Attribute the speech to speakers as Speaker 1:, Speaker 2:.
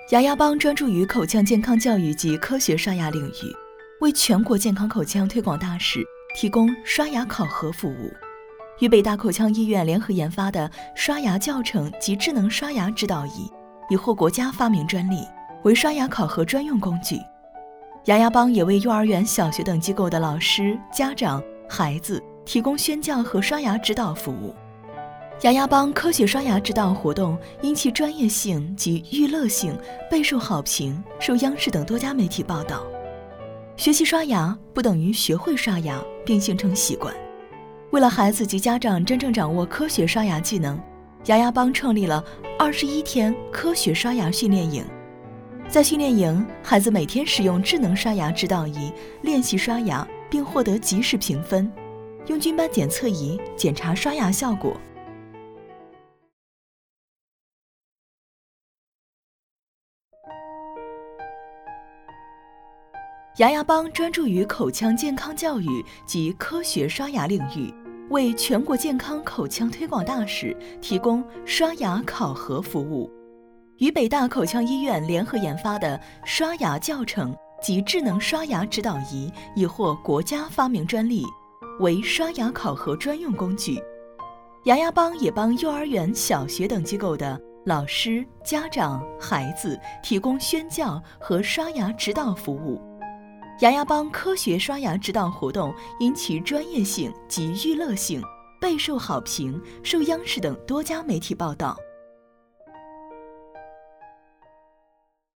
Speaker 1: 牙牙帮专注于口腔健康教育及科学刷牙领域，为全国健康口腔推广大使提供刷牙考核服务。与北大口腔医院联合研发的刷牙教程及智能刷牙指导仪已获国家发明专利，为刷牙考核专用工具。牙牙帮也为幼儿园、小学等机构的老师、家长、孩子提供宣教和刷牙指导服务。牙牙帮科学刷牙指导活动因其专业性及娱乐性备受好评，受央视等多家媒体报道。学习刷牙不等于学会刷牙并形成习惯。为了孩子及家长真正掌握科学刷牙技能，牙牙帮创立了21天科学刷牙训练营。在训练营，孩子每天使用智能刷牙指导仪练习刷牙，并获得及时评分，用菌斑检测仪检查刷牙效果。牙牙帮专注于口腔健康教育及科学刷牙领域，为全国健康口腔推广大使提供刷牙考核服务。与北大口腔医院联合研发的刷牙教程及智能刷牙指导仪已获国家发明专利，为刷牙考核专用工具。牙牙帮也帮幼儿园、小学等机构的老师、家长、孩子提供宣教和刷牙指导服务。牙牙帮科学刷牙指导活动因其专业性及娱乐性备受好评，受央视等多家媒体报道。